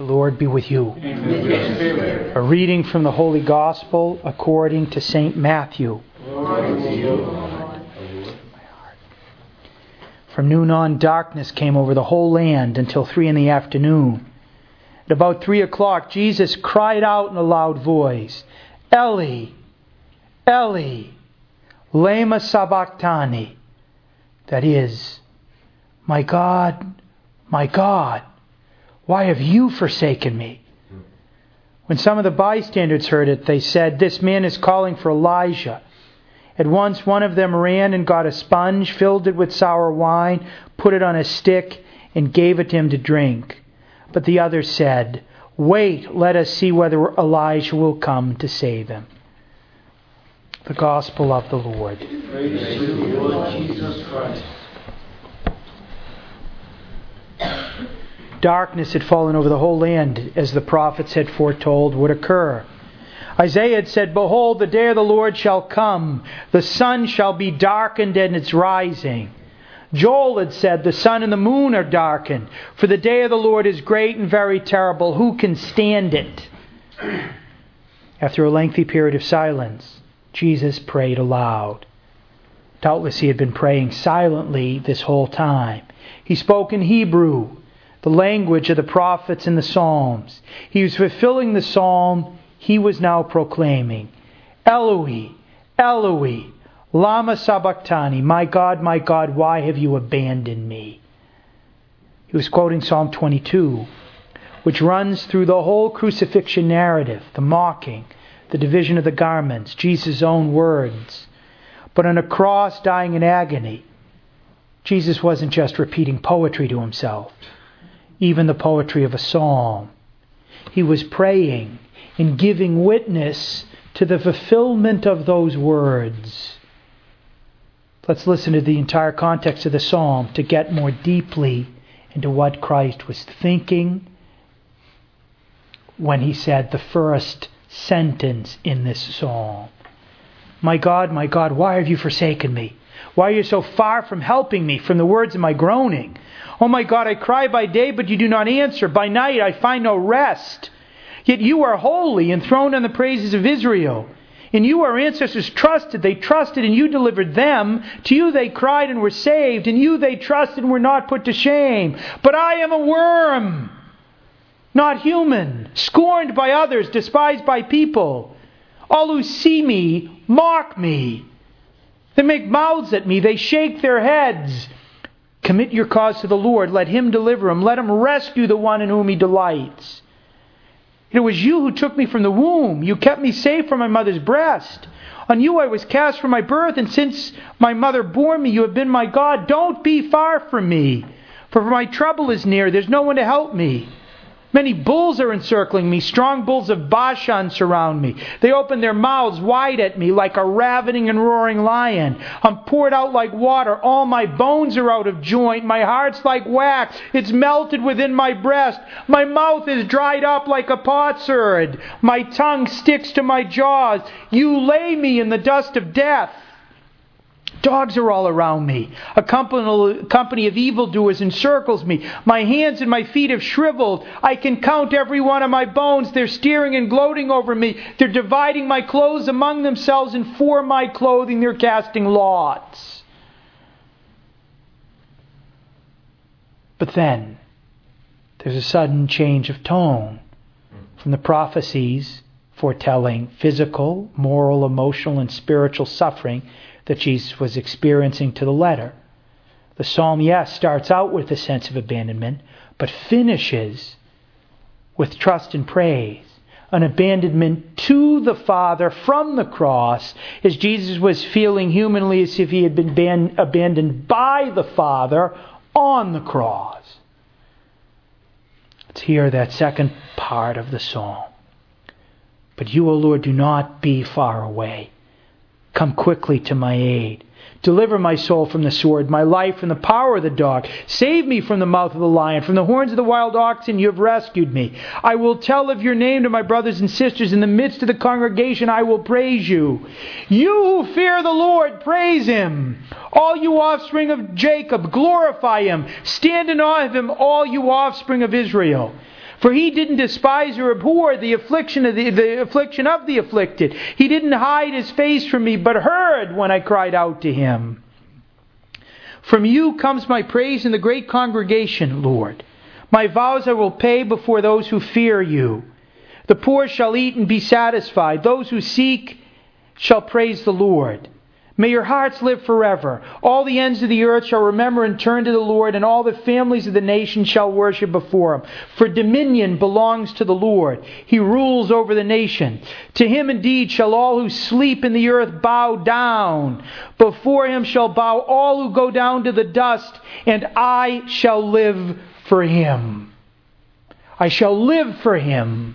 The Lord be with you. And with your spirit. A reading from the Holy Gospel according to St. Matthew. Glory to you, Lord. From noon on, darkness came over the whole land until 3 p.m. At about 3 o'clock, Jesus cried out in a loud voice, Eli, Eli, lema sabachthani. That is, my God, why have you forsaken me? When some of the bystanders heard it, they said, this man is calling for Elijah. At once one of them ran and got a sponge, filled it with sour wine, put it on a stick, and gave it to him to drink. But the other said, wait, let us see whether Elijah will come to save him. The Gospel of the Lord. Praise to you, Lord Jesus Christ. Darkness had fallen over the whole land, as the prophets had foretold would occur. Isaiah had said, behold, the day of the Lord shall come. The sun shall be darkened in its rising. Joel had said, the sun and the moon are darkened. For the day of the Lord is great and very terrible. Who can stand it? After a lengthy period of silence, Jesus prayed aloud. Doubtless he had been praying silently this whole time. He spoke in Hebrew, the language of the prophets and the Psalms. He was fulfilling the psalm he was now proclaiming. Eloi, Eloi, lama sabachthani. My God, why have you abandoned me? He was quoting Psalm 22, which runs through the whole crucifixion narrative, the mocking, the division of the garments, Jesus' own words. But on a cross, dying in agony, Jesus wasn't just repeating poetry to himself, even the poetry of a psalm. He was praying and giving witness to the fulfillment of those words. Let's listen to the entire context of the psalm to get more deeply into what Christ was thinking when he said the first sentence in this psalm. My God, why have you forsaken me? Why are you so far from helping me, from the words of my groaning? Oh my God, I cry by day, but you do not answer. By night I find no rest. Yet you are holy, enthroned on the praises of Israel. In you our ancestors trusted. They trusted and you delivered them. To you they cried and were saved. In you they trusted and were not put to shame. But I am a worm, not human, scorned by others, despised by people. All who see me mock me. They make mouths at me. They shake their heads. Commit your cause to the Lord. Let him deliver him. Let him rescue the one in whom he delights. It was you who took me from the womb. You kept me safe from my mother's breast. On you I was cast from my birth, and since my mother bore me, you have been my God. Don't be far from me, for my trouble is near. There's no one to help me. Many bulls are encircling me. Strong bulls of Bashan surround me. They open their mouths wide at me like a ravening and roaring lion. I'm poured out like water. All my bones are out of joint. My heart's like wax. It's melted within my breast. My mouth is dried up like a potsherd. My tongue sticks to my jaws. You lay me in the dust of death. Dogs are all around me. A company of evildoers encircles me. My hands and my feet have shriveled. I can count every one of my bones. They're steering and gloating over me. They're dividing my clothes among themselves, and for my clothing they're casting lots. But then, there's a sudden change of tone from the prophecies foretelling physical, moral, emotional, and spiritual suffering that Jesus was experiencing to the letter. The psalm, yes, starts out with a sense of abandonment, but finishes with trust and praise. An abandonment to the Father from the cross, as Jesus was feeling humanly as if he had been abandoned by the Father on the cross. Let's hear that second part of the psalm. But you, O Lord, do not be far away. Come quickly to my aid. Deliver my soul from the sword, my life from the power of the dog. Save me from the mouth of the lion, from the horns of the wild oxen. You have rescued me. I will tell of your name to my brothers and sisters. In the midst of the congregation I will praise you. You who fear the Lord, praise him. All you offspring of Jacob, glorify him. Stand in awe of him, all you offspring of Israel. For He didn't despise or abhor the affliction of the affliction of the afflicted. He didn't hide His face from me, but heard when I cried out to Him. From You comes my praise in the great congregation, Lord. My vows I will pay before those who fear You. The poor shall eat and be satisfied. Those who seek shall praise the Lord. May Your hearts live forever. All the ends of the earth shall remember and turn to the Lord, and all the families of the nations shall worship before Him. For dominion belongs to the Lord. He rules over the nation. To Him indeed shall all who sleep in the earth bow down. Before Him shall bow all who go down to the dust, and I shall live for Him. I shall live for Him.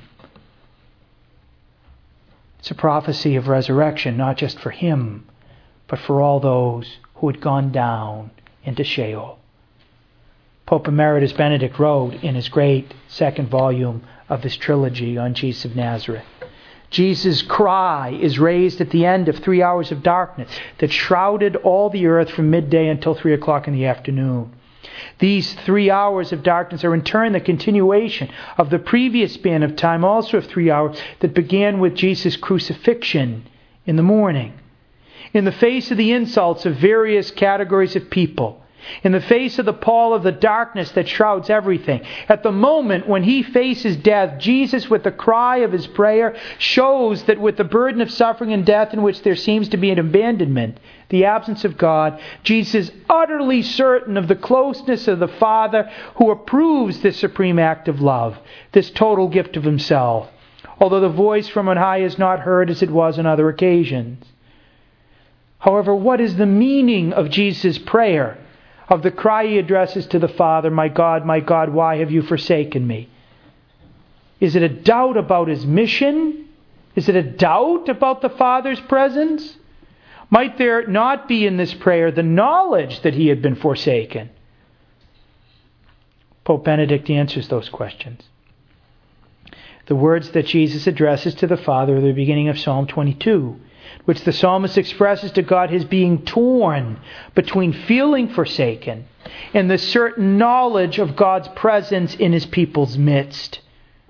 It's a prophecy of resurrection, not just for Him, but for all those who had gone down into Sheol. Pope Emeritus Benedict wrote in his great second volume of his trilogy on Jesus of Nazareth, Jesus' cry is raised at the end of 3 hours of darkness that shrouded all the earth from midday until 3 o'clock in the afternoon. These 3 hours of darkness are in turn the continuation of the previous span of time, also of 3 hours, that began with Jesus' crucifixion in the morning. In the face of the insults of various categories of people, in the face of the pall of the darkness that shrouds everything, at the moment when He faces death, Jesus, with the cry of His prayer, shows that with the burden of suffering and death in which there seems to be an abandonment, the absence of God, Jesus is utterly certain of the closeness of the Father, who approves this supreme act of love, this total gift of Himself, although the voice from on high is not heard as it was on other occasions. However, what is the meaning of Jesus' prayer, of the cry He addresses to the Father, my God, why have You forsaken me? Is it a doubt about His mission? Is it a doubt about the Father's presence? Might there not be in this prayer the knowledge that He had been forsaken? Pope Benedict answers those questions. The words that Jesus addresses to the Father are the beginning of Psalm 22, which the psalmist expresses to God his being torn between feeling forsaken and the certain knowledge of God's presence in His people's midst.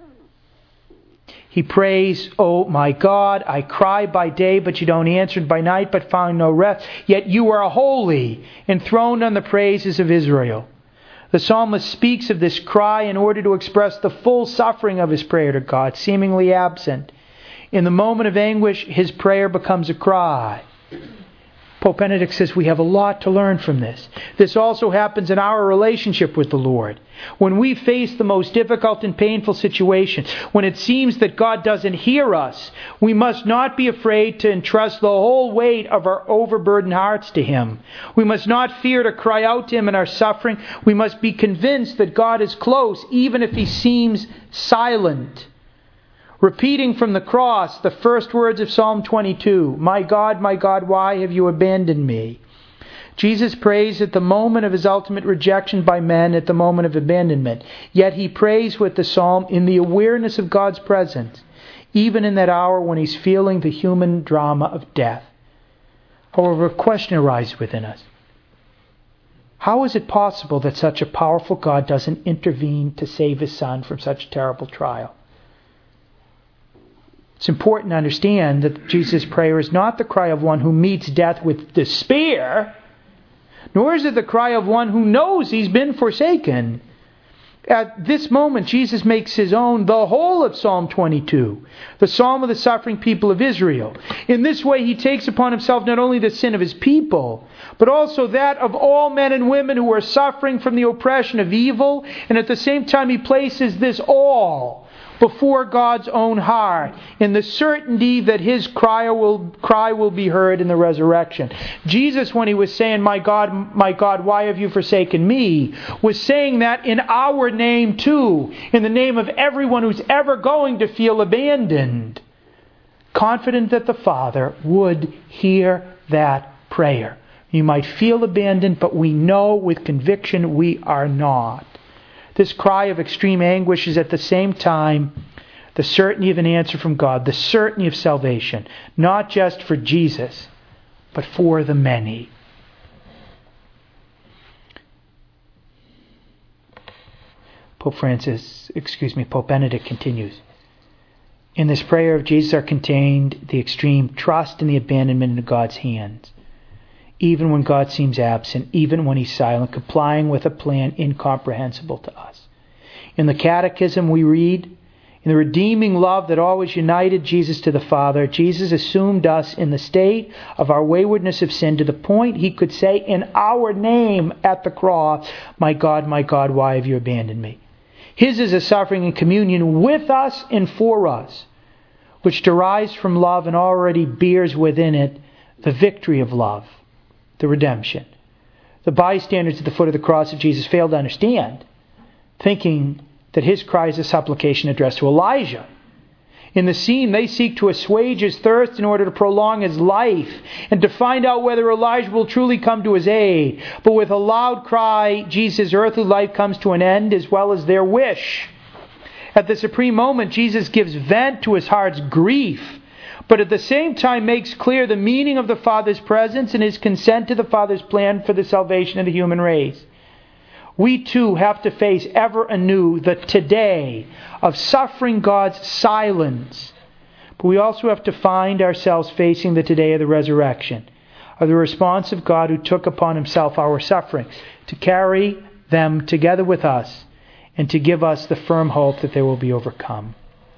He prays, "Oh my God, I cry by day, but You don't answer, and by night, but find no rest. Yet You are holy, enthroned on the praises of Israel." The psalmist speaks of this cry in order to express the full suffering of his prayer to God, seemingly absent. In the moment of anguish, his prayer becomes a cry. Pope Benedict says we have a lot to learn from this. This also happens in our relationship with the Lord. When we face the most difficult and painful situation, when it seems that God doesn't hear us, we must not be afraid to entrust the whole weight of our overburdened hearts to Him. We must not fear to cry out to Him in our suffering. We must be convinced that God is close, even if He seems silent. Repeating from the cross the first words of Psalm 22, my God, why have You abandoned me?" Jesus prays at the moment of His ultimate rejection by men, at the moment of abandonment. Yet He prays with the psalm in the awareness of God's presence, even in that hour when He's feeling the human drama of death. However, a question arises within us. How is it possible that such a powerful God doesn't intervene to save His Son from such terrible trial? It's important to understand that Jesus' prayer is not the cry of one who meets death with despair, nor is it the cry of one who knows he's been forsaken. At this moment, Jesus makes His own the whole of Psalm 22, the psalm of the suffering people of Israel. In this way, He takes upon Himself not only the sin of His people, but also that of all men and women who are suffering from the oppression of evil, and at the same time He places this all before God's own heart, in the certainty that His cry will be heard in the resurrection. Jesus, when He was saying, my God, why have You forsaken me?" was saying that in our name too, in the name of everyone who's ever going to feel abandoned, confident that the Father would hear that prayer. You might feel abandoned, but we know with conviction we are not. This cry of extreme anguish is at the same time the certainty of an answer from God, the certainty of salvation, not just for Jesus, but for the many. Pope Benedict continues. In this prayer of Jesus are contained the extreme trust and the abandonment in God's hands. Even when God seems absent, even when He's silent, complying with a plan incomprehensible to us. In the Catechism we read, in the redeeming love that always united Jesus to the Father, Jesus assumed us in the state of our waywardness of sin to the point He could say in our name at the cross, my God, why have you abandoned me? His is a suffering in communion with us and for us, which derives from love and already bears within it the victory of love, the redemption. The bystanders at the foot of the cross of Jesus failed to understand, thinking that His cry is a supplication addressed to Elijah. In the scene, they seek to assuage his thirst in order to prolong his life and to find out whether Elijah will truly come to his aid. But with a loud cry, Jesus' earthly life comes to an end as well as their wish. At the supreme moment, Jesus gives vent to His heart's grief, but at the same time makes clear the meaning of the Father's presence and His consent to the Father's plan for the salvation of the human race. We too have to face ever anew the today of suffering God's silence. But we also have to find ourselves facing the today of the resurrection, of the response of God who took upon Himself our suffering, to carry them together with us and to give us the firm hope that they will be overcome.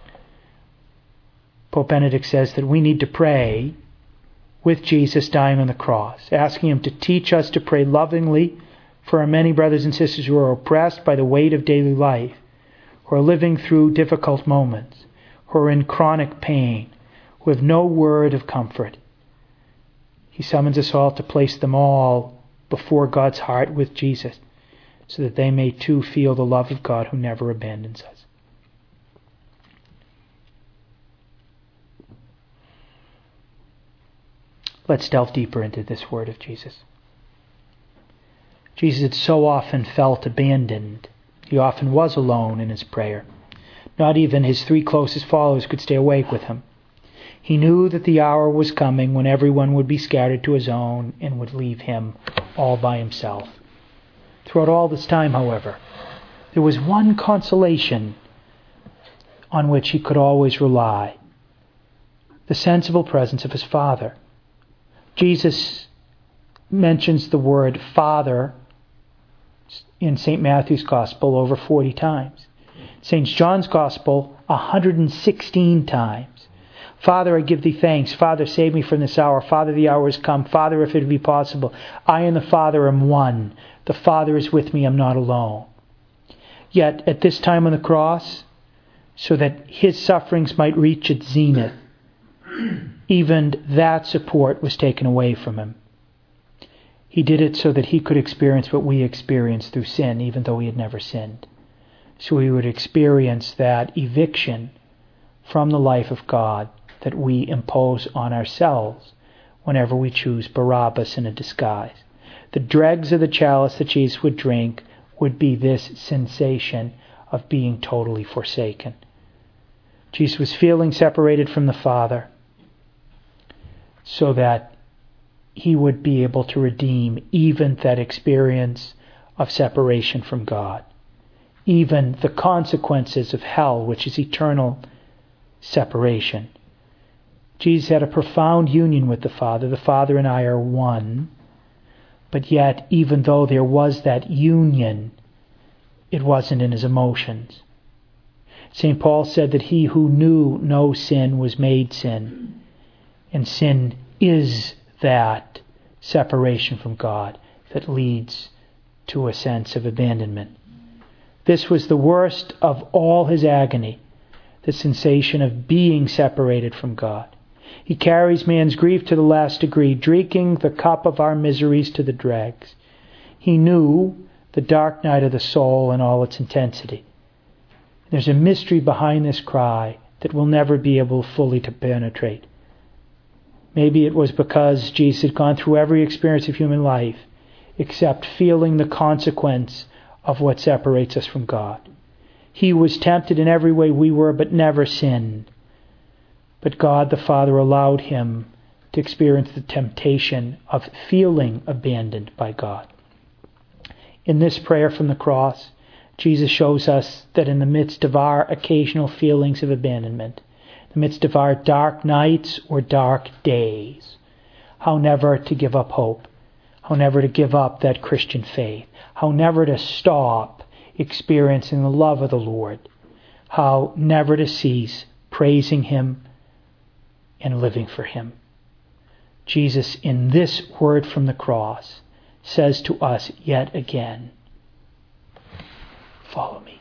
Pope Benedict says that we need to pray with Jesus dying on the cross, asking Him to teach us to pray lovingly for our many brothers and sisters who are oppressed by the weight of daily life, who are living through difficult moments, who are in chronic pain, who have no word of comfort. He summons us all to place them all before God's heart with Jesus, so that they may too feel the love of God who never abandons us. Let's delve deeper into this word of Jesus. Jesus had so often felt abandoned. He often was alone in His prayer. Not even His 3 closest followers could stay awake with Him. He knew that the hour was coming when everyone would be scattered to his own and would leave Him all by Himself. Throughout all this time, however, there was one consolation on which He could always rely: the sensible presence of His Father. Jesus mentions the word Father in St. Matthew's Gospel over 40 times. St. John's Gospel 116 times. Father, I give Thee thanks. Father, save me from this hour. Father, the hour has come. Father, if it be possible, I and the Father am one. The Father is with me. I'm not alone. Yet at this time on the cross, so that His sufferings might reach its zenith, even that support was taken away from Him. He did it so that He could experience what we experience through sin, even though He had never sinned. So He would experience that eviction from the life of God that we impose on ourselves whenever we choose Barabbas in a disguise. The dregs of the chalice that Jesus would drink would be this sensation of being totally forsaken. Jesus was feeling separated from the Father so that He would be able to redeem even that experience of separation from God, even the consequences of hell, which is eternal separation. Jesus had a profound union with the Father. The Father and I are one. But yet, even though there was that union, it wasn't in His emotions. St. Paul said that He who knew no sin was made sin. And sin is that separation from God that leads to a sense of abandonment. This was the worst of all His agony, the sensation of being separated from God. He carries man's grief to the last degree, drinking the cup of our miseries to the dregs. He knew the dark night of the soul in all its intensity. There's a mystery behind this cry that we'll never be able fully to penetrate. Maybe it was because Jesus had gone through every experience of human life except feeling the consequence of what separates us from God. He was tempted in every way we were, but never sinned. But God the Father allowed Him to experience the temptation of feeling abandoned by God. In this prayer from the cross, Jesus shows us that in the midst of our occasional feelings of abandonment, in the midst of our dark nights or dark days, how never to give up hope, how never to give up that Christian faith, how never to stop experiencing the love of the Lord, how never to cease praising Him and living for Him. Jesus, in this word from the cross, says to us yet again, follow me.